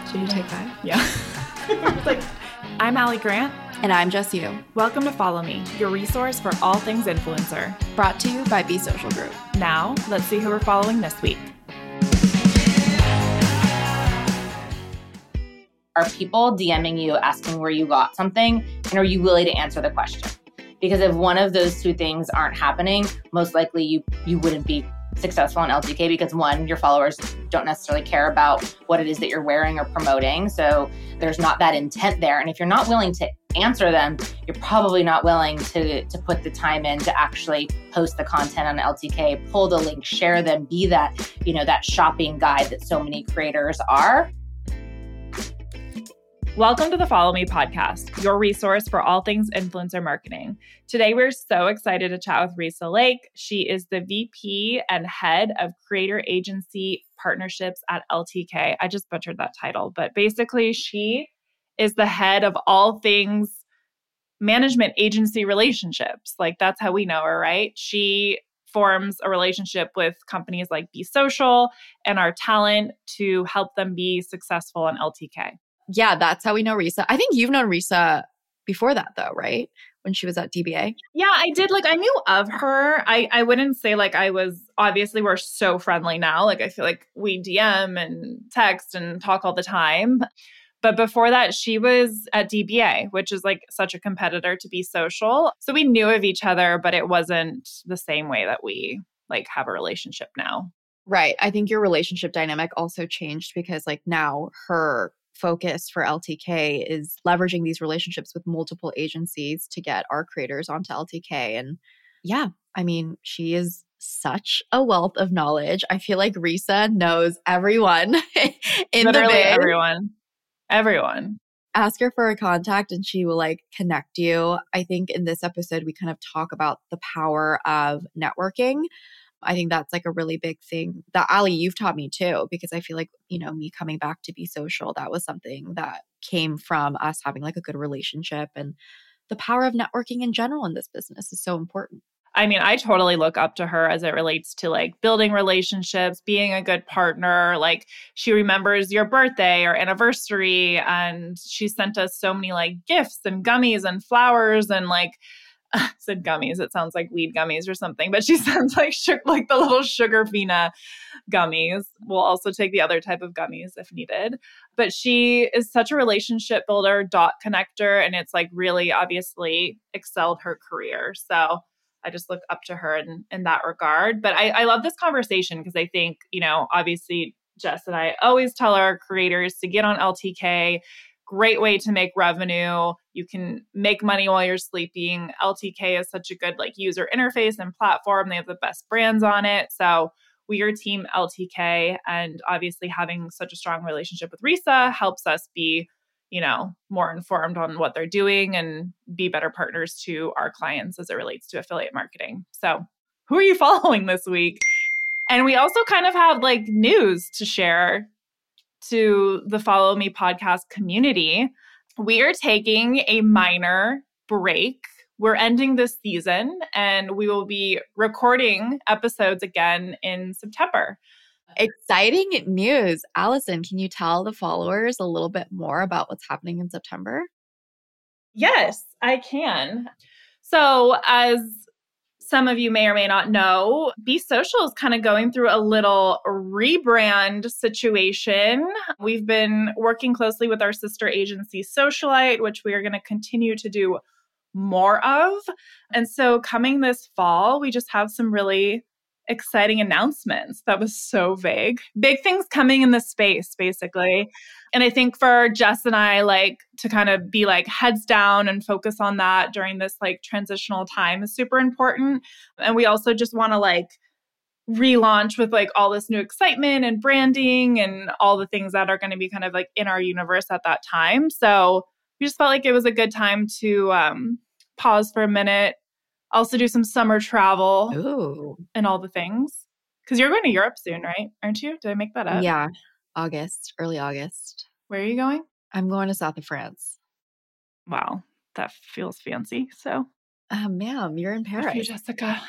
Should you take 5? Yeah. I'm Allie Grant. And I'm Jess Yu. Welcome to Follow Me, your resource for all things influencer. Brought to you by Be Social Group. Now, let's see who we're following this week. Are people DMing you asking where you got something? And are you willing to answer the question? Because if one of those two things aren't happening, most likely you wouldn't be successful in LTK because one, your followers don't necessarily care about what it is that you're wearing or promoting. So there's not that intent there. And if you're not willing to answer them, you're probably not willing to put the time in to actually post the content on LTK, pull the link, share them, be that, that shopping guide that so many creators are. Welcome to the Follow Me podcast, your resource for all things influencer marketing. Today, we're so excited to chat with Risa Lake. She is the VP and head of creator agency partnerships at LTK. I just butchered that title, but basically she is the head of all things management agency relationships. Like that's how we know her, right? She forms a relationship with companies like Be Social and our talent to help them be successful on LTK. Yeah, that's how we know Risa. I think you've known Risa before that though, right? When she was at DBA. Yeah, I did. I knew of her. I wouldn't say obviously we're so friendly now. I feel like we DM and text and talk all the time. But before that, she was at DBA, which is such a competitor to Be Social. So we knew of each other, but it wasn't the same way that we have a relationship now. Right. I think your relationship dynamic also changed because now her focus for LTK is leveraging these relationships with multiple agencies to get our creators onto LTK. And yeah, I mean, she is such a wealth of knowledge. I feel like Risa knows everyone in Literally the biz. Everyone. Ask her for a contact and she will connect you. I think in this episode, we kind of talk about the power of networking. I think that's a really big thing that Allie, you've taught me too, because I feel me coming back to Be Social, that was something that came from us having a good relationship, and the power of networking in general in this business is so important. I mean, I totally look up to her as it relates to building relationships, being a good partner. She remembers your birthday or anniversary, and she sent us so many gifts and gummies and flowers and I said gummies. It sounds like weed gummies or something, but she sends the little sugar fina gummies. We'll also take the other type of gummies if needed. But she is such a relationship builder, dot connector, and it's really obviously excelled her career. So I just look up to her in that regard. But I love this conversation because I think, obviously Jess and I always tell our creators to get on LTK. Great way to make revenue. You can make money while you're sleeping. LTK is such a good user interface and platform. They have the best brands on it. So we are team LTK, and obviously having such a strong relationship with Risa helps us be, more informed on what they're doing and be better partners to our clients as it relates to affiliate marketing. So who are you following this week? And we also kind of have news to share to the Follow Me podcast community. We are taking a minor break. We're ending this season and we will be recording episodes again in September. Exciting news. Allison, can you tell the followers a little bit more about what's happening in September? Yes, I can. So as some of you may or may not know, Be Social is kind of going through a little rebrand situation. We've been working closely with our sister agency, Socialite, which we are going to continue to do more of. And so coming this fall, we just have some really exciting announcements. That was so vague. Big things coming in the space, basically. And I think for Jess and I, to kind of be heads down and focus on that during this transitional time is super important. And we also just want to relaunch with all this new excitement and branding and all the things that are going to be kind of in our universe at that time. So we just felt it was a good time to pause for a minute, also do some summer travel. Ooh. And all the things. Because you're going to Europe soon, right? Aren't you? Did I make that up? Yeah. Early August. Where are you going? I'm going to south of France. Wow. That feels fancy. So, ma'am, you're in Paris. You, Jessica.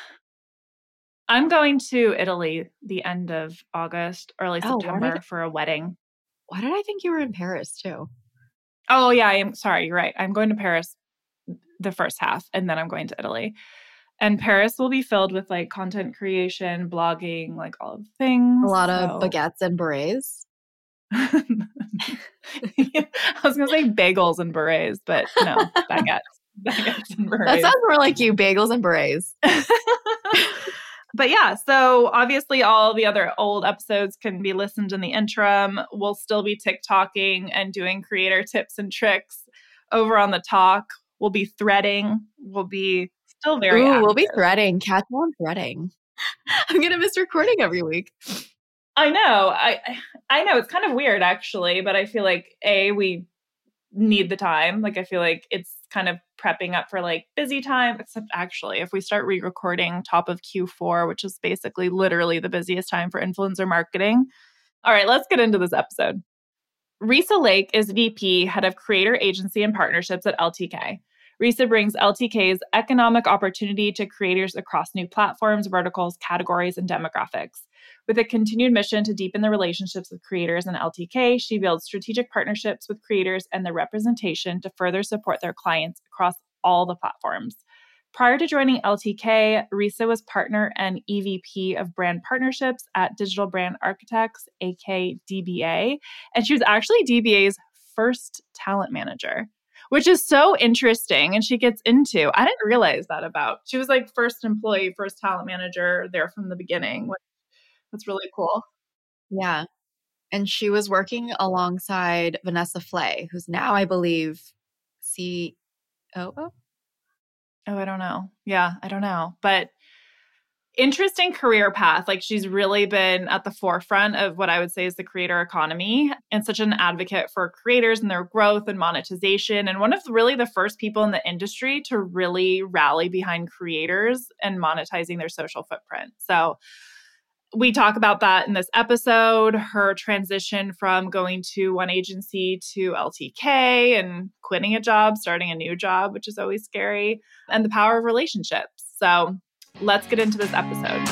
I'm going to Italy the end of August, early September for a wedding. Why did I think you were in Paris too? Oh yeah, I am. Sorry, you're right. I'm going to Paris the first half, and then I'm going to Italy. And Paris will be filled with like content creation, blogging, like all of the things. A lot of baguettes and berets. I was going to say bagels and berets, but no, baguettes. Baguettes and berets. That sounds more like you, bagels and berets. But yeah, so obviously all the other old episodes can be listened in the interim. We'll still be TikToking and doing creator tips and tricks over on the talk. We'll be threading. We'll be still very active. We'll be threading. Catch on threading. I'm going to miss recording every week. I know. I know. It's kind of weird, actually, but I feel like, we need the time. Like, I feel like it's kind of prepping up for like busy time, except actually, if we start re-recording top of Q4, which is basically literally the busiest time for influencer marketing. All right, let's get into this episode. Risa Lake is VP, Head of Creator Agency and Partnerships at LTK. Risa brings LTK's economic opportunity to creators across new platforms, verticals, categories, and demographics. With a continued mission to deepen the relationships with creators in LTK, she builds strategic partnerships with creators and the representation to further support their clients across all the platforms. Prior to joining LTK, Risa was partner and EVP of brand partnerships at Digital Brand Architects, aka DBA, and she was actually DBA's first talent manager, which is so interesting. And she gets into, I didn't realize that about, she was like first employee, first talent manager there from the beginning. That's really cool. Yeah. And she was working alongside Vanessa Flay, who's now, I believe, COO? Oh, I don't know. Yeah, I don't know. But interesting career path. Like, she's really been at the forefront of what I would say is the creator economy and such an advocate for creators and their growth and monetization. And one of really the first people in the industry to really rally behind creators and monetizing their social footprint. So we talk about that in this episode, her transition from going to one agency to LTK and quitting a job, starting a new job, which is always scary, and the power of relationships. So let's get into this episode.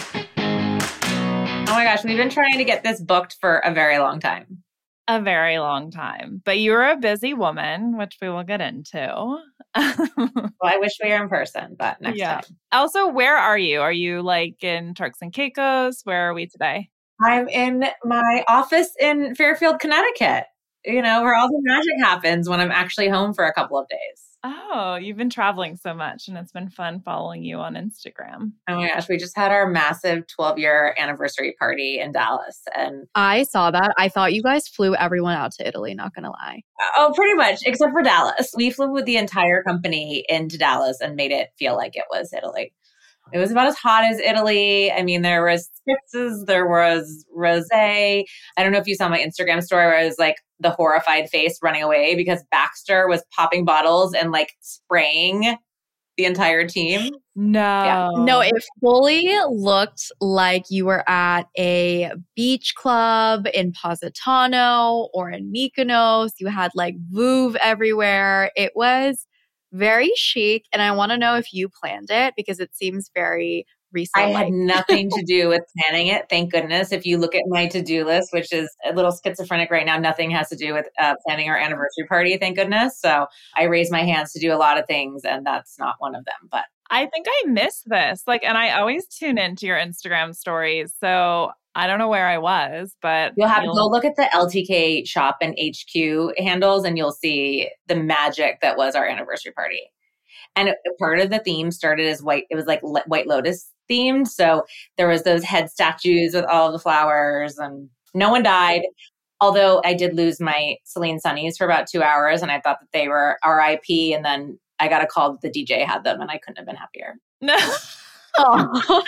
Oh my gosh, we've been trying to get this booked for a very long time. A very long time. But you're a busy woman, which we will get into. Well, I wish we were in person, but next time. Also, where are you? Are you like in Turks and Caicos? Where are we today? I'm in my office in Fairfield, Connecticut, where all the magic happens when I'm actually home for a couple of days. Oh, you've been traveling so much and it's been fun following you on Instagram. Oh my gosh, we just had our massive 12-year anniversary party in Dallas. And I saw that. I thought you guys flew everyone out to Italy, not going to lie. Oh, pretty much, except for Dallas. We flew with the entire company into Dallas and made it feel like it was Italy. It was about as hot as Italy. I mean, there was spritzes, there was rosé. I don't know if you saw my Instagram story where I was like the horrified face running away because Baxter was popping bottles and like spraying the entire team. No, it fully looked like you were at a beach club in Positano or in Mykonos. You had like Vouv everywhere. It was very chic. And I want to know if you planned it because it seems very recent. I had nothing to do with planning it. Thank goodness. If you look at my to-do list, which is a little schizophrenic right now, nothing has to do with planning our anniversary party. Thank goodness. So I raise my hands to do a lot of things and that's not one of them. But I think I missed this. And I always tune into your Instagram stories. So I don't know where I was, but you'll have to go look at the LTK shop and HQ handles and you'll see the magic that was our anniversary party. And part of the theme started as white. It was like White Lotus themed. So there was those head statues with all the flowers and no one died. Although I did lose my Celine Sunnies for about 2 hours and I thought that they were RIP. And then I got a call that the DJ had them and I couldn't have been happier. No. Oh.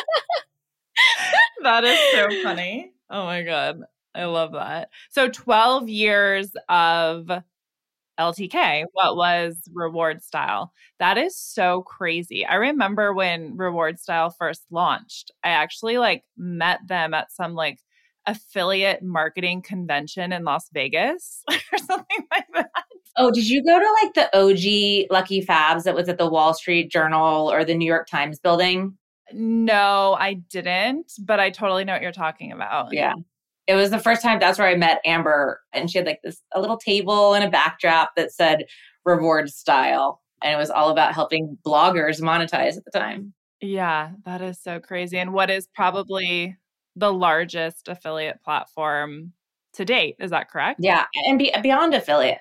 That is so funny. Oh my God. I love that. So 12 years of LTK, what was Reward Style? That is so crazy. I remember when Reward Style first launched, I actually met them at some affiliate marketing convention in Las Vegas or something like that. Oh, did you go to the OG Lucky Fabs that was at the Wall Street Journal or the New York Times building? No, I didn't, but I totally know what you're talking about. Yeah. It was the first time, that's where I met Amber. And she had like a little table and a backdrop that said reward style. And it was all about helping bloggers monetize at the time. Yeah, that is so crazy. And what is probably the largest affiliate platform to date? Is that correct? Yeah. And beyond affiliate,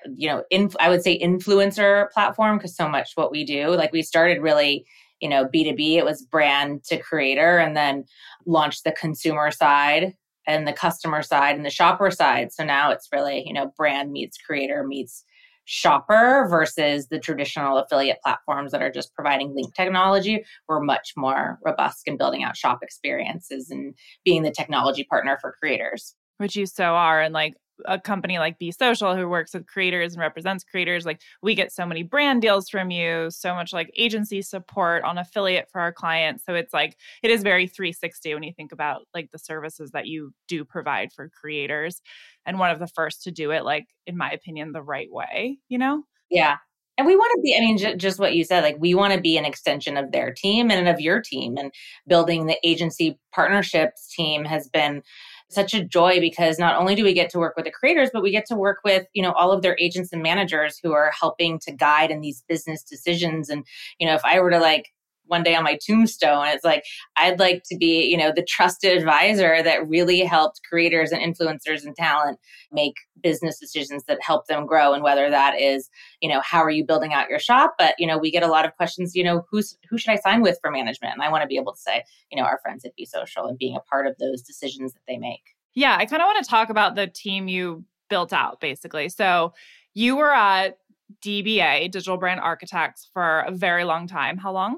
I would say influencer platform, because so much what we do, like we started really, B2B, it was brand to creator, and then launched the consumer side and the customer side and the shopper side. So now it's really, brand meets creator meets shopper versus the traditional affiliate platforms that are just providing link technology. We're much more robust in building out shop experiences and being the technology partner for creators. Which you so are. And like a company like Be Social, who works with creators and represents creators, like we get so many brand deals from you, so much like agency support on affiliate for our clients. So it's like, it is very 360 when you think about like the services that you do provide for creators. And one of the first to do it, like, in my opinion, the right way, Yeah. And we want to be, just what you said, like we want to be an extension of their team and of your team. And building the agency partnerships team has been such a joy, because not only do we get to work with the creators, but we get to work with, all of their agents and managers who are helping to guide in these business decisions. And, if I were to like one day on my tombstone, it's like, I'd like to be, the trusted advisor that really helped creators and influencers and talent make business decisions that help them grow. And whether that is, how are you building out your shop? But, we get a lot of questions, who should I sign with for management? And I want to be able to say, our friends at Be Social, and being a part of those decisions that they make. Yeah, I kind of want to talk about the team you built out, basically. So you were at DBA, Digital Brand Architects, for a very long time. How long?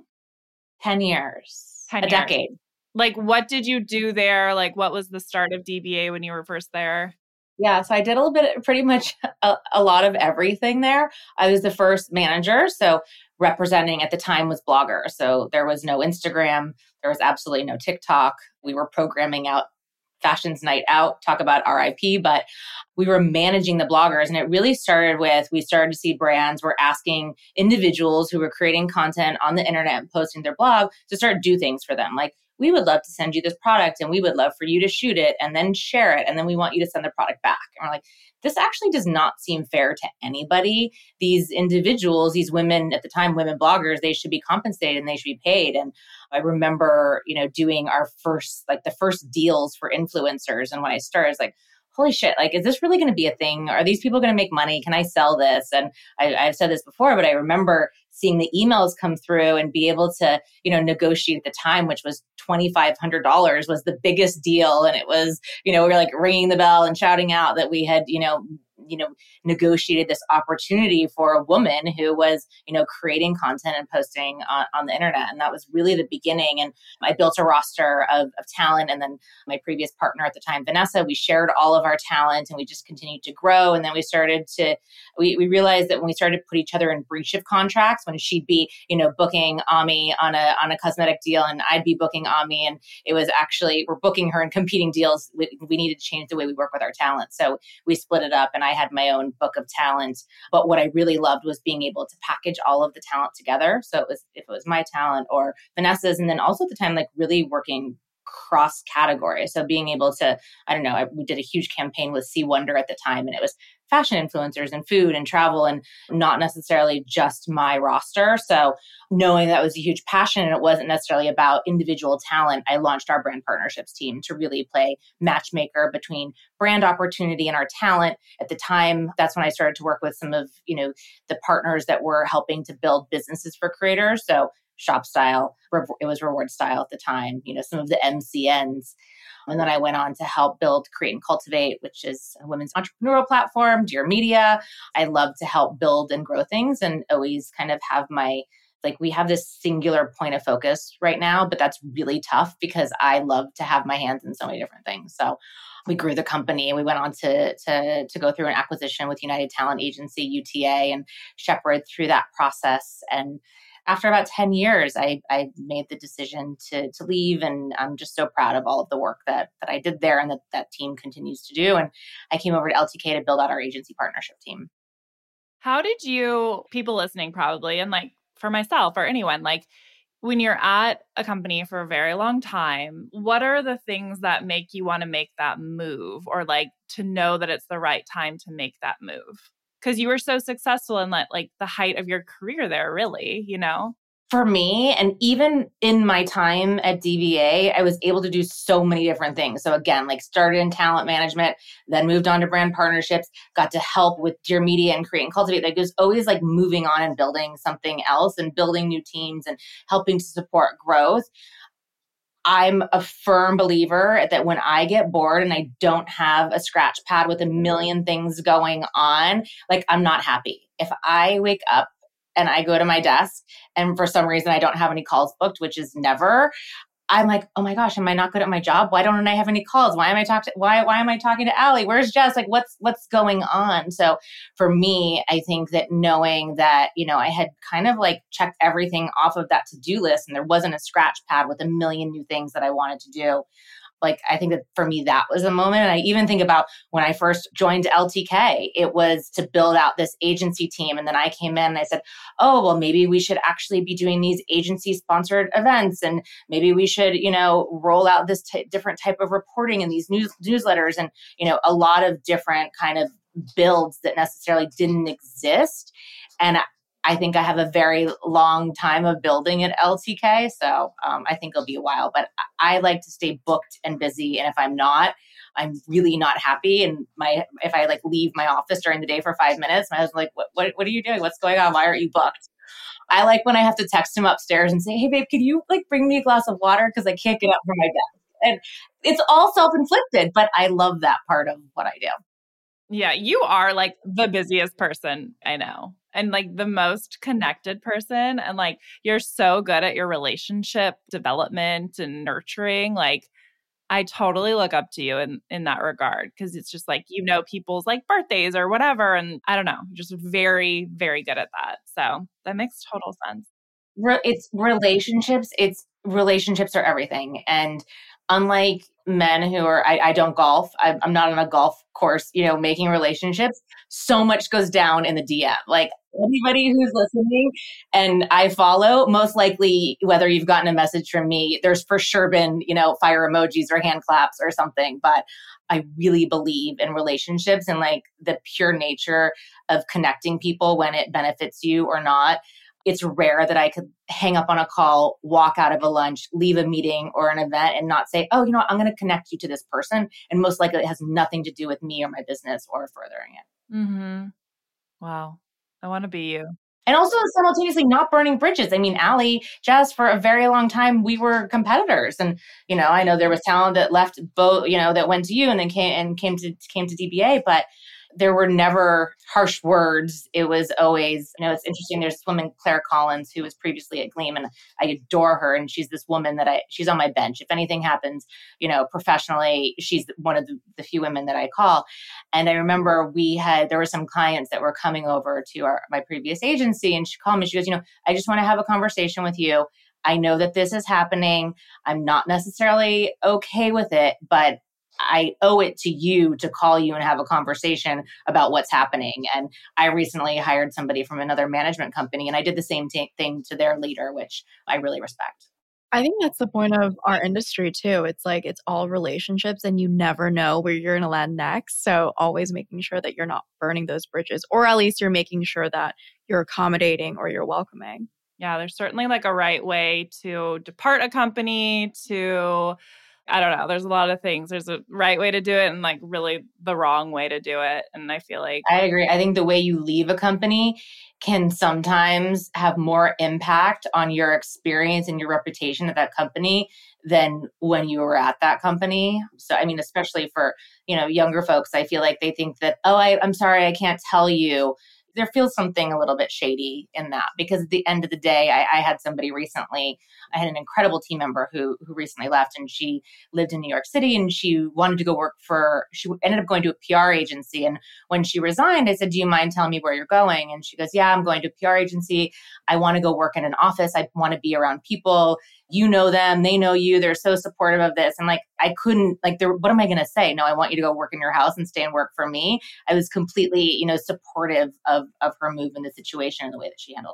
10 years. 10 a years. Decade. Like, what did you do there? Like, what was the start of DBA when you were first there? Yeah, so I did a little bit, pretty much a lot of everything there. I was the first manager. So representing at the time was Blogger. So there was no Instagram. There was absolutely no TikTok. We were programming out Fashion's Night Out, talk about RIP, but we were managing the bloggers. And it really started with, we started to see brands were asking individuals who were creating content on the internet and posting their blog to start do things for them. Like, we would love to send you this product and we would love for you to shoot it and then share it. And then we want you to send the product back. And we're like, this actually does not seem fair to anybody. These individuals, these women at the time, women bloggers, they should be compensated and they should be paid. And I remember, doing our first, like the first deals for influencers. And when I started, I was like, holy shit, like, is this really going to be a thing? Are these people going to make money? Can I sell this? And I've said this before, but I remember seeing the emails come through and be able to, negotiate at the time, which was $2,500 was the biggest deal. And it was, we were like ringing the bell and shouting out that we had, negotiated this opportunity for a woman who was, creating content and posting on the internet. And that was really the beginning. And I built a roster of talent. And then my previous partner at the time, Vanessa, we shared all of our talent and we just continued to grow. And then we realized that when we started to put each other in breach of contracts, when she'd be, booking Ami on a cosmetic deal and I'd be booking Ami, and it was actually, we're booking her in competing deals. We needed to change the way we work with our talent. So we split it up and I had my own book of talent. But what I really loved was being able to package all of the talent together. So if it was my talent or Vanessa's, and then also at the time, like really working cross category. So being able to, we did a huge campaign with C Wonder at the time, and it was fashion influencers and food and travel and not necessarily just my roster. So knowing that was a huge passion and it wasn't necessarily about individual talent, I launched our brand partnerships team to really play matchmaker between brand opportunity and our talent. At the time, that's when I started to work with some of, the partners that were helping to build businesses for creators. So Shop Style, it was Reward Style at the time, some of the MCNs. And then I went on to help build Create and Cultivate, which is a women's entrepreneurial platform, Dear Media. I love to help build and grow things and always kind of have we have this singular point of focus right now, but that's really tough because I love to have my hands in so many different things. So we grew the company and we went on to go through an acquisition with United Talent Agency, UTA, and shepherd through that process. And after about 10 years, I made the decision to leave. And I'm just so proud of all of the work that I did there and that team continues to do. And I came over to LTK to build out our agency partnership team. How did you, people listening probably, and like for myself or anyone, like When you're at a company for a very long time, what are the things that make you want to make that move or like to know that it's the right time to make that move? Because you were so successful in like the height of your career there, really, you know? For me, and even in my time at DBA, I was able to do so many different things. So again, like started in talent management, then moved on to brand partnerships, got to help with Dear Media and Create and Cultivate. Like there's always like moving on and building something else and building new teams and helping to support growth. I'm a firm believer that when I get bored and I don't have a scratch pad with a million things going on, like I'm not happy. If I wake up and I go to my desk and for some reason I don't have any calls booked, which is never, I'm like, oh my gosh, am I not good at my job? Why don't I have any calls? Why am I talking to Allie? Where's Jess? Like what's going on? So for me, I think that knowing that, I had kind of like checked everything off of that to-do list and there wasn't a scratch pad with a million new things that I wanted to do. Like, I think that for me, that was a moment. And I even think about when I first joined LTK, it was to build out this agency team. And then I came in and I said, oh, well, maybe we should actually be doing these agency sponsored events. And maybe we should, roll out this different type of reporting in these newsletters and, a lot of different kind of builds that necessarily didn't exist. And I think I have a very long time of building at LTK. So I think it'll be a while, but I like to stay booked and busy. And if I'm not, I'm really not happy. And if I like leave my office during the day for 5 minutes, my husband's like, what are you doing? What's going on? Why aren't you booked? I like when I have to text him upstairs and say, hey babe, can you like bring me a glass of water? Cause I can't get up from my desk. And it's all self-inflicted, but I love that part of what I do. Yeah, you are like the busiest person I know and like the most connected person. And like you're so good at your relationship development and nurturing. Like I totally look up to you in that regard because it's just like, people's like birthdays or whatever. And I don't know, you're just very, very good at that. So that makes total sense. It's relationships are everything. And unlike men who are, I don't golf. I'm not on a golf course, making relationships. So much goes down in the DM. Like anybody who's listening and I follow, most likely, whether you've gotten a message from me, there's for sure been, fire emojis or hand claps or something. But I really believe in relationships and like the pure nature of connecting people when it benefits you or not. It's rare that I could hang up on a call, walk out of a lunch, leave a meeting or an event and not say, oh, I'm going to connect you to this person. And most likely it has nothing to do with me or my business or furthering it. Mm-hmm. Wow. I want to be you. And also simultaneously not burning bridges. I mean, Allie, Jess, for a very long time, we were competitors. And, I know there was talent that left both, that went to you and then came to DBA, but there were never harsh words. It was always, it's interesting. There's this woman, Claire Collins, who was previously at Gleam, and I adore her. And she's this woman she's on my bench. If anything happens, professionally, she's one of the few women that I call. And I remember there were some clients that were coming over to my previous agency, and she called me. She goes, I just want to have a conversation with you. I know that this is happening. I'm not necessarily okay with it, but I owe it to you to call you and have a conversation about what's happening. And I recently hired somebody from another management company, and I did the same thing to their leader, which I really respect. I think that's the point of our industry too. It's like, it's all relationships and you never know where you're going to land next. So always making sure that you're not burning those bridges, or at least you're making sure that you're accommodating or you're welcoming. Yeah, there's certainly like a right way to depart a company, I don't know. There's a lot of things. There's a right way to do it and like really the wrong way to do it. And I feel like I agree. I think the way you leave a company can sometimes have more impact on your experience and your reputation at that company than when you were at that company. So, I mean, especially for, younger folks, I feel like they think that, oh, I'm sorry, I can't tell you. There feels something a little bit shady in that, because at the end of the day, I had somebody recently, I had an incredible team member who recently left, and she lived in New York City and she wanted to go work she ended up going to a PR agency. And when she resigned, I said, do you mind telling me where you're going? And she goes, yeah, I'm going to a PR agency. I want to go work in an office. I want to be around people. You know them, they know you. They're so supportive of this. And like, I couldn't what am I going to say? No, I want you to go work in your house and stay and work for me. I was completely, supportive of her move in the situation and the way that she handled it.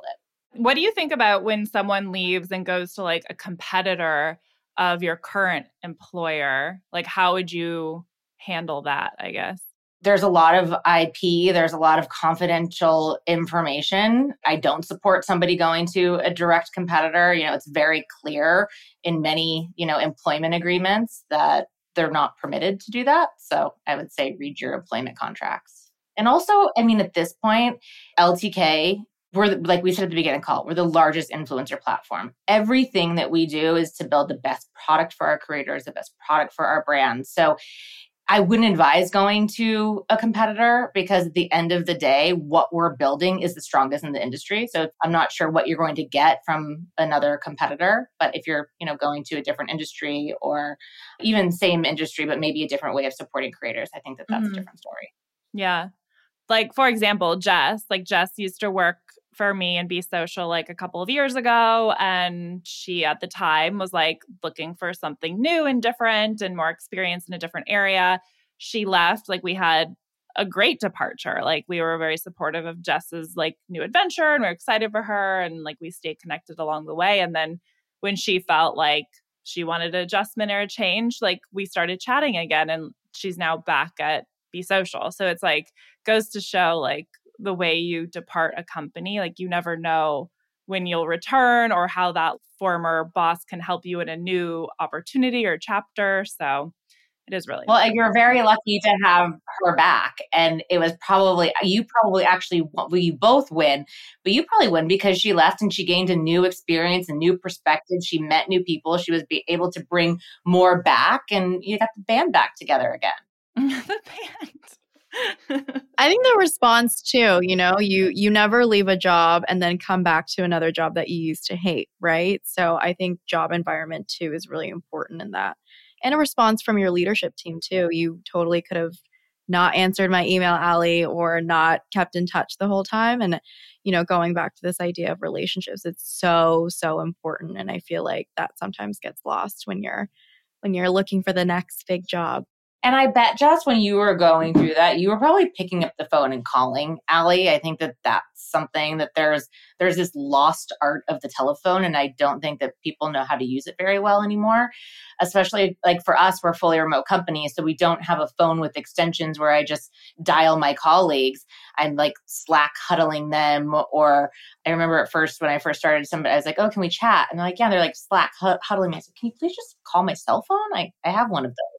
What do you think about when someone leaves and goes to like a competitor of your current employer? Like, how would you handle that, I guess? There's a lot of IP, there's a lot of confidential information. I don't support somebody going to a direct competitor. It's very clear in many, employment agreements that they're not permitted to do that. So I would say read your employment contracts. And also, at this point, LTK, like we said at the beginning of the call, we're the largest influencer platform. Everything that we do is to build the best product for our creators, the best product for our brands. So I wouldn't advise going to a competitor because at the end of the day, what we're building is the strongest in the industry. So I'm not sure what you're going to get from another competitor. But if you're, going to a different industry or even same industry, but maybe a different way of supporting creators, I think that that's a different story. Yeah. Like, for example, Jess used to work for me and Be Social like a couple of years ago. And she at the time was like looking for something new and different and more experience in a different area. She left. Like, we had a great departure. Like, we were very supportive of Jess's like new adventure and we're excited for her. And like, we stayed connected along the way. And then when she felt like she wanted an adjustment or a change, like we started chatting again and she's now back at Be Social. So it's like, goes to show like the way you depart a company, like you never know when you'll return or how that former boss can help you in a new opportunity or chapter. So it is really well. You're very lucky to have her back, and it was you both win, but you probably win because she left and she gained a new experience, a new perspective. She met new people. She was able to bring more back, and you got the band back together again. The band. I think the response too, you never leave a job and then come back to another job that you used to hate, right? So I think job environment too is really important in that. And a response from your leadership team too. You totally could have not answered my email, Allie, or not kept in touch the whole time. And, going back to this idea of relationships, it's so, so important. And I feel like that sometimes gets lost when you're looking for the next big job. And I bet, Jess, when you were going through that, you were probably picking up the phone and calling Allie. I think that that's something that there's this lost art of the telephone. And I don't think that people know how to use it very well anymore, especially like for us, we're a fully remote company. So we don't have a phone with extensions where I just dial my colleagues. I'm like Slack huddling them. Or I remember at first when I first started, I was like, oh, can we chat? And they're like, yeah, they're like Slack huddling me. I said, can you please just call my cell phone? I have one of those.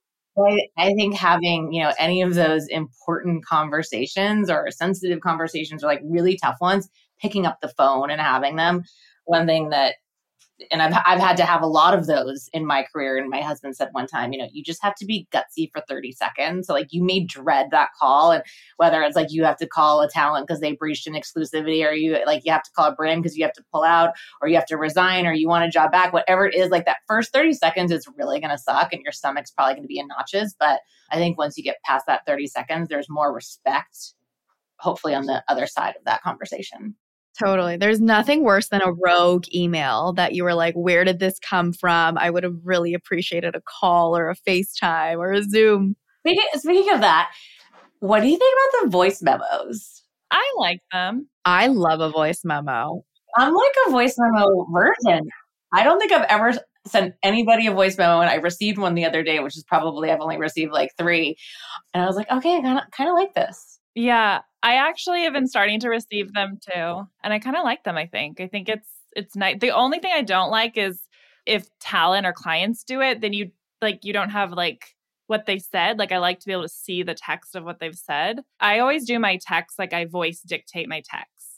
I think having, any of those important conversations or sensitive conversations or like really tough ones, picking up the phone and having them. One thing that, and I've had to have a lot of those in my career. And my husband said one time, you just have to be gutsy for 30 seconds. So like you may dread that call. And whether it's like you have to call a talent because they breached an exclusivity, or you have to call a brand because you have to pull out, or you have to resign, or you want a job back, whatever it is, like that first 30 seconds is really going to suck and your stomach's probably going to be in notches. But I think once you get past that 30 seconds, there's more respect, hopefully on the other side of that conversation. Totally. There's nothing worse than a rogue email that you were like, where did this come from? I would have really appreciated a call or a FaceTime or a Zoom. Speaking of that, what do you think about the voice memos? I like them. I love a voice memo. I'm like a voice memo virgin. I don't think I've ever sent anybody a voice memo, and I received one the other day, which is probably I've only received like 3. And I was like, okay, I kind of like this. Yeah, I actually have been starting to receive them too. And I kind of like them, I think. I think it's nice. The only thing I don't like is if talent or clients do it, then you don't have like what they said. Like I like to be able to see the text of what they've said. I always do my text, like I voice dictate my text.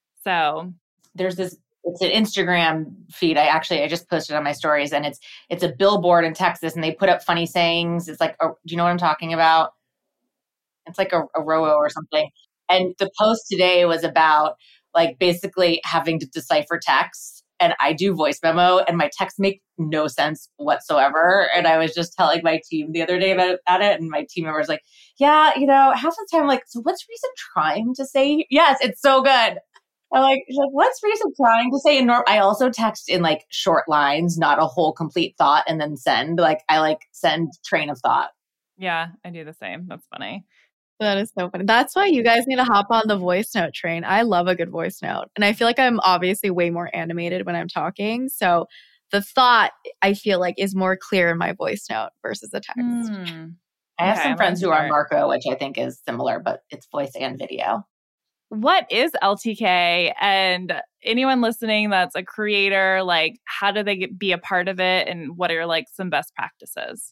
So there's it's an Instagram feed. I just posted on my stories, and it's a billboard in Texas, and they put up funny sayings. It's like, do you know what I'm talking about? It's like a Rowo or something. And the post today was about like basically having to decipher text. And I do voice memo and my texts make no sense whatsoever. And I was just telling my team the other day about it. And my team member was like, yeah, half the time I'm like, so what's Risa trying to say? Yes, it's so good. I'm like, what's Risa trying to say? And I also text in like short lines, not a whole complete thought, and then send. Like I send train of thought. Yeah, I do the same. That's funny. That is so funny. That's why you guys need to hop on the voice note train. I love a good voice note. And I feel like I'm obviously way more animated when I'm talking. So the thought, I feel like, is more clear in my voice note versus a text. I have some friends who are Marco, which I think is similar, but it's voice and video. What is LTK? And anyone listening that's a creator, like, how do they be a part of it? And what are like some best practices?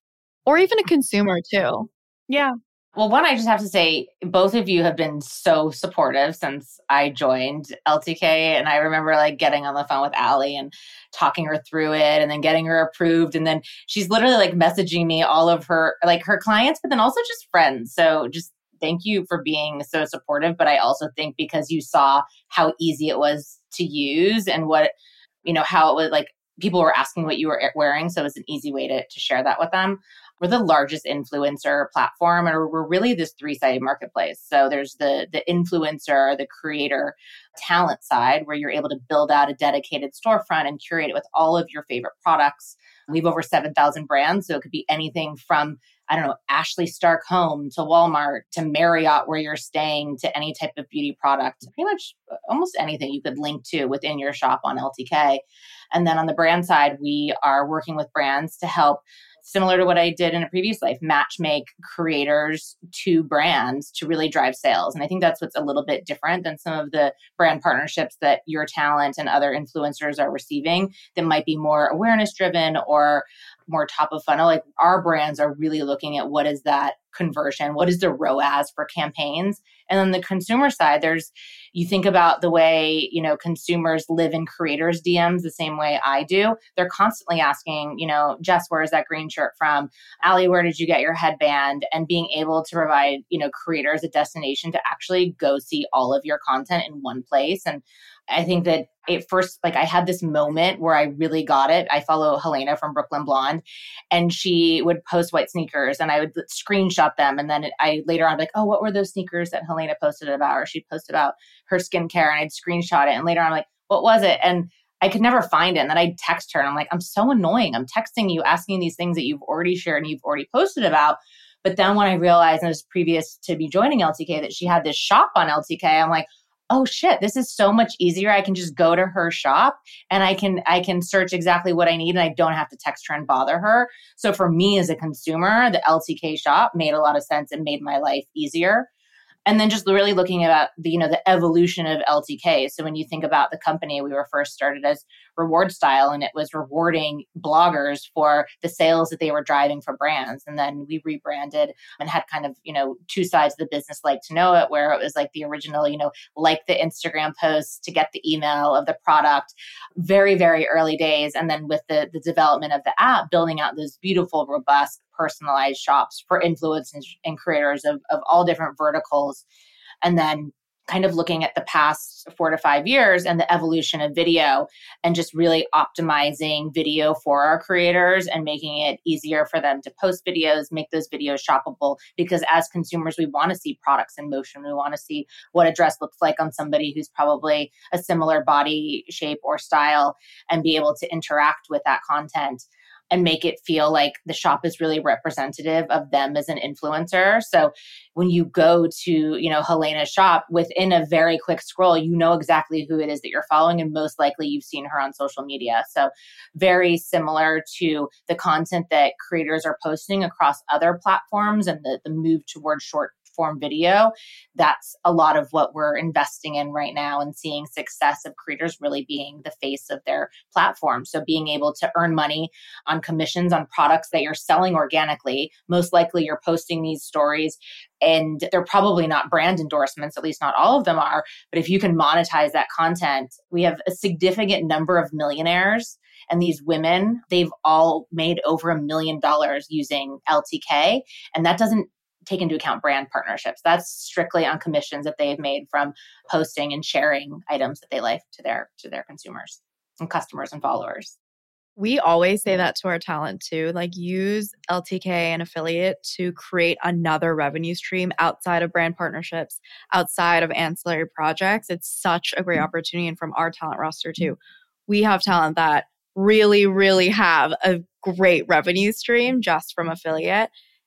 Or even a consumer too. Yeah. Well, one, I just have to say, both of you have been so supportive since I joined LTK. And I remember like getting on the phone with Allie and talking her through it and then getting her approved. And then she's literally like messaging me all of her, like her clients, but then also just friends. So just thank you for being so supportive. But I also think because you saw how easy it was to use and what, how it was like, people were asking what you were wearing. So it was an easy way to share that with them. We're the largest influencer platform, and we're really this three-sided marketplace. So there's the influencer, the creator talent side, where you're able to build out a dedicated storefront and curate it with all of your favorite products. We have over 7,000 brands. So it could be anything from, Ashley Stark Home to Walmart to Marriott where you're staying to any type of beauty product. Pretty much almost anything you could link to within your shop on LTK. And then on the brand side, we are working with brands to help, similar to what I did in a previous life, match make creators to brands to really drive sales. And I think that's what's a little bit different than some of the brand partnerships that your talent and other influencers are receiving that might be more awareness driven or more top of funnel. Like our brands are really looking at what is that conversion, what is the ROAS for campaigns. And on the consumer side, you think about the way, consumers live in creators' DMs the same way I do. They're constantly asking, Jess, where is that green shirt from? Allie, where did you get your headband? And being able to provide, creators a destination to actually go see all of your content in one place. And I think that at first, like I had this moment where I really got it. I follow Helena from Brooklyn Blonde, and she would post white sneakers and I would screenshot them. And then I later on, like, oh, what were those sneakers that Helena posted about? Or she posted about her skincare, and I'd screenshot it. And later on, I'm like, what was it? And I could never find it. And then I'd text her and I'm like, I'm so annoying. I'm texting you, asking these things that you've already shared and you've already posted about. But then when I realized, and it was previous to me joining LTK, that she had this shop on LTK, I'm like, oh shit, this is so much easier. I can just go to her shop and I can search exactly what I need and I don't have to text her and bother her. So for me as a consumer, the LTK shop made a lot of sense and made my life easier. And then just really looking at the evolution of LTK. So when you think about the company, we were first started as reward style, and it was rewarding bloggers for the sales that they were driving for brands. And then we rebranded and had kind of, two sides of the business like to know it, where it was like the original, like the Instagram posts to get the email of the product, very, very early days. And then with the development of the app, building out those beautiful, robust, personalized shops for influencers and creators of all different verticals. And then kind of looking at the past 4 to 5 years and the evolution of video and just really optimizing video for our creators and making it easier for them to post videos, make those videos shoppable. Because as consumers, we want to see products in motion. We want to see what a dress looks like on somebody who's probably a similar body shape or style and be able to interact with that content and make it feel like the shop is really representative of them as an influencer. So when you go to, Helena's shop, within a very quick scroll, you know exactly who it is that you're following. And most likely you've seen her on social media. So very similar to the content that creators are posting across other platforms and the move towards short form video. That's a lot of what we're investing in right now and seeing success of creators really being the face of their platform. So being able to earn money on commissions on products that you're selling organically, most likely you're posting these stories and they're probably not brand endorsements, at least not all of them are. But if you can monetize that content, we have a significant number of millionaires. And these women, they've all made over $1 million using LTK. And that doesn't take into account brand partnerships. That's strictly on commissions that they've made from posting and sharing items that they like to their consumers and customers and followers. We always say that to our talent too, like use LTK and affiliate to create another revenue stream outside of brand partnerships, outside of ancillary projects. It's such a great opportunity. And from our talent roster too, we have talent that really, really have a great revenue stream just from affiliate.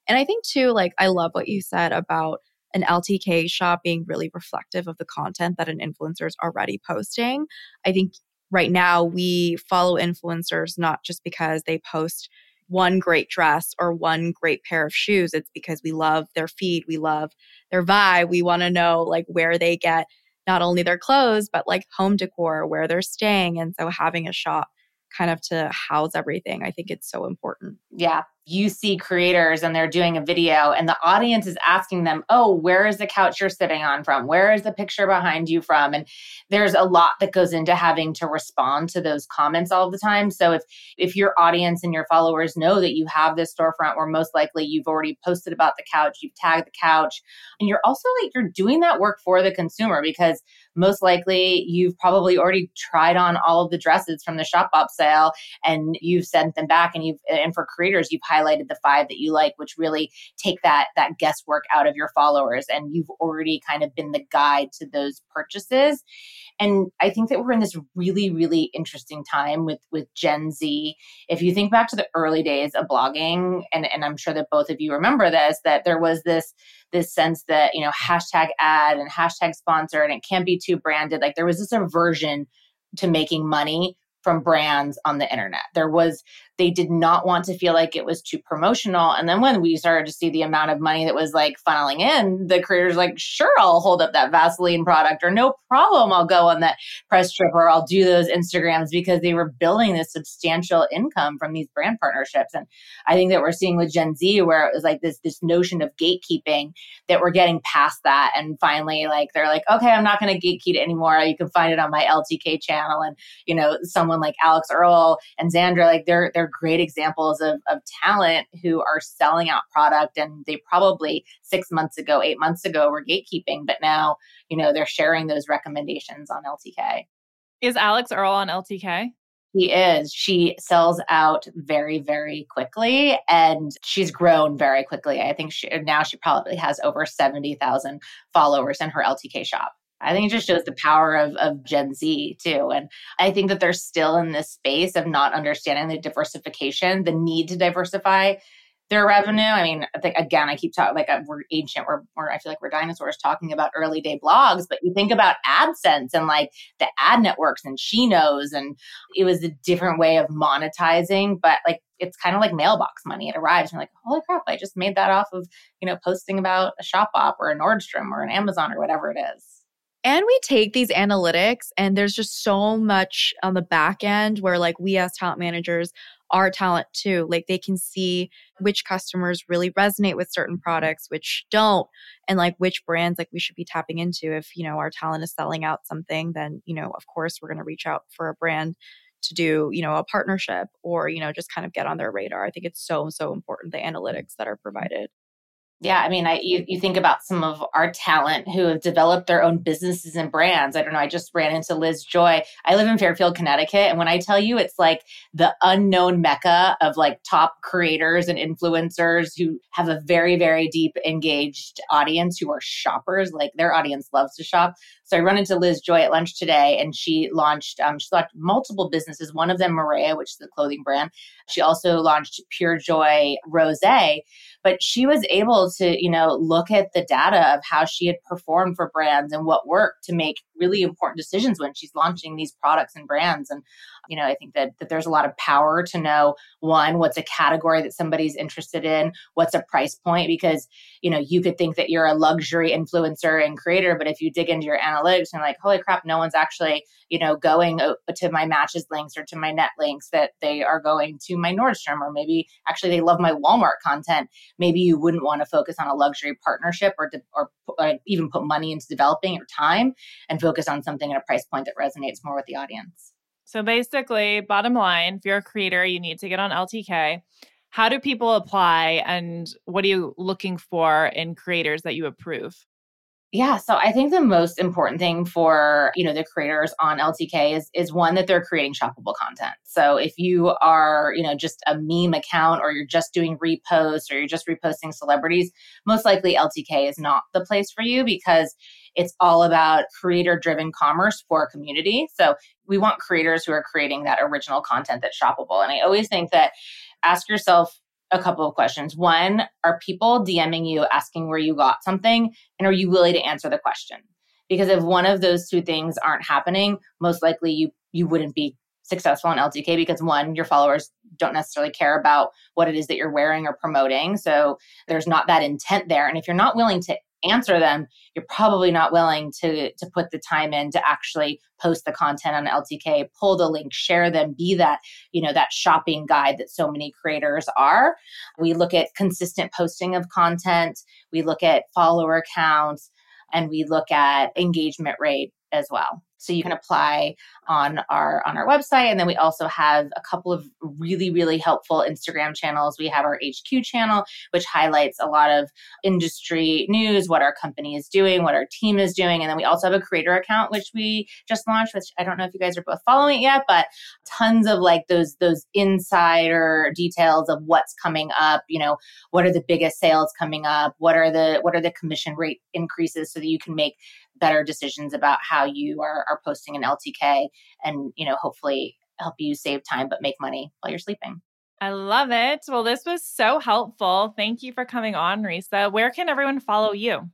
And I think too, like, I love what you said about an LTK shop being really reflective of the content that an influencer is already posting. I think right now we follow influencers not just because they post one great dress or one great pair of shoes. It's because we love their feed, we love their vibe. We want to know like where they get not only their clothes, but like home decor, where they're staying. And so having a shop kind of to house everything, I think it's so important. Yeah. You see creators and they're doing a video and the audience is asking them, oh, where is the couch you're sitting on from? Where is the picture behind you from? And there's a lot that goes into having to respond to those comments all the time. So if your audience and your followers know that you have this storefront where most likely you've already posted about the couch, you've tagged the couch, and you're also like, you're doing that work for the consumer because most likely you've probably already tried on all of the dresses from the Shop Bop sale and you've sent them back and for creators, you've highlighted the 5 that you like, which really take that guesswork out of your followers. And you've already kind of been the guide to those purchases. And I think that we're in this really, really interesting time with Gen Z. If you think back to the early days of blogging, and I'm sure that both of you remember this, that there was this sense that, hashtag ad and hashtag sponsor, and it can't be too branded. Like there was this aversion to making money from brands on the internet. They did not want to feel like it was too promotional. And then when we started to see the amount of money that was like funneling in, the creators like, sure, I'll hold up that Vaseline product, or no problem, I'll go on that press trip, or I'll do those Instagrams, because they were building this substantial income from these brand partnerships. And I think that we're seeing with Gen Z where it was like this notion of gatekeeping, that we're getting past that. And finally, like, they're like, okay, I'm not going to gatekeep it anymore. You can find it on my LTK channel. And, someone like Alex Earl and Xandra, like they're great examples of talent who are selling out product. And they probably 6 months ago, 8 months ago were gatekeeping, but now, they're sharing those recommendations on LTK. Is Alex Earl on LTK? He is. She sells out very, very quickly, and she's grown very quickly. I think she probably has over 70,000 followers in her LTK shop. I think it just shows the power of Gen Z too. And I think that they're still in this space of not understanding the diversification, the need to diversify their revenue. I mean, I think, again, I keep talking like we're ancient, I feel like we're dinosaurs talking about early day blogs, but you think about AdSense and like the ad networks and She Knows, and it was a different way of monetizing, but like, it's kind of like mailbox money. It arrives and you're like, holy crap, I just made that off of, posting about a Shop Bop or a Nordstrom or an Amazon or whatever it is. And we take these analytics, and there's just so much on the back end where like we as talent managers, our talent too, like they can see which customers really resonate with certain products, which don't, and like which brands like we should be tapping into. If, our talent is selling out something, then, of course we're going to reach out for a brand to do, a partnership or, just kind of get on their radar. I think it's so, so important, the analytics that are provided. Yeah, I mean, you think about some of our talent who have developed their own businesses and brands. I don't know, I just ran into Liz Joy. I live in Fairfield, Connecticut. And when I tell you it's like the unknown mecca of like top creators and influencers who have a very, very deep engaged audience who are shoppers, like their audience loves to shop. So I run into Liz Joy at lunch today, and she launched multiple businesses. One of them, Maria, which is the clothing brand. She also launched Pure Joy Rosé. But she was able to, look at the data of how she had performed for brands and what worked to make really important decisions when she's launching these products and brands. And, I think that there's a lot of power to know, one, what's a category that somebody's interested in, what's a price point, because, you could think that you're a luxury influencer and creator, but if you dig into your analytics and like, holy crap, no one's actually, going to my matches links or to my net links, that they are going to my Nordstrom, or maybe actually they love my Walmart content. Maybe you wouldn't want to focus on a luxury partnership or even put money into developing your time, and focus on something at a price point that resonates more with the audience. So basically, bottom line, if you're a creator, you need to get on LTK. How do people apply, and what are you looking for in creators that you approve? Yeah, so I think the most important thing for, the creators on LTK is one, that they're creating shoppable content. So if you are, just a meme account, or you're just doing reposts, or you're just reposting celebrities, most likely LTK is not the place for you, because it's all about creator-driven commerce for a community. So we want creators who are creating that original content that's shoppable. And I always think that ask yourself a couple of questions. One, are people DMing you asking where you got something? And are you willing to answer the question? Because if one of those two things aren't happening, most likely you wouldn't be successful in LTK because one, your followers don't necessarily care about what it is that you're wearing or promoting. So there's not that intent there. And if you're not willing to answer them, you're probably not willing to put the time in to actually post the content on LTK, pull the link, share them, be that, that shopping guide that so many creators are. We look at consistent posting of content. We look at follower counts, and we look at engagement rate as well. So you can apply on our website. And then we also have a couple of really, really helpful Instagram channels. We have our HQ channel, which highlights a lot of industry news, what our company is doing, what our team is doing. And then we also have a creator account, which we just launched, which I don't know if you guys are both following it yet, but tons of like those insider details of what's coming up, what are the biggest sales coming up? What are the commission rate increases so that you can make better decisions about how you are posting an LTK and, hopefully help you save time, but make money while you're sleeping. I love it. Well, this was so helpful. Thank you for coming on, Risa. Where can everyone follow you?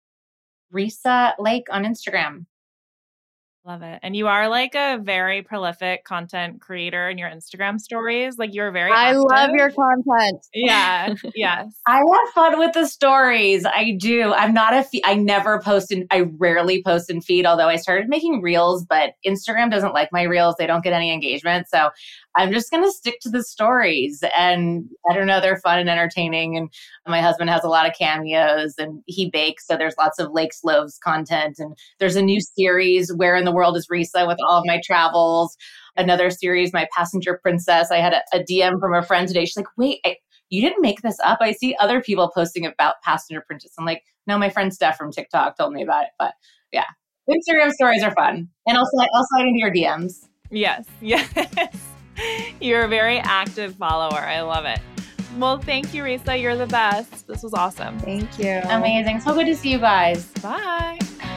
Risa Lake on Instagram. Love it. And you are like a very prolific content creator in your Instagram stories. Like you're very active. I love your content. Yeah. Yes. I have fun with the stories. I do. I'm not I never post I rarely post in feed, although I started making reels, but Instagram doesn't like my reels. They don't get any engagement. So I'm just going to stick to the stories, and I don't know, they're fun and entertaining. And my husband has a lot of cameos and he bakes. So there's lots of Lake's Loaves content. And there's a new series, Where in the World is Risa, with all of my travels. Another series, My Passenger Princess. I had a DM from a friend today. She's like, wait, you didn't make this up. I see other people posting about Passenger Princess. I'm like, no, my friend Steph from TikTok told me about it. But yeah, Instagram stories are fun. And I'll slide into your DMs. Yes. Yes. You're a very active follower. I love it. Well, thank you, Risa. You're the best. This was awesome. Thank you. Amazing. So good to see you guys. Bye.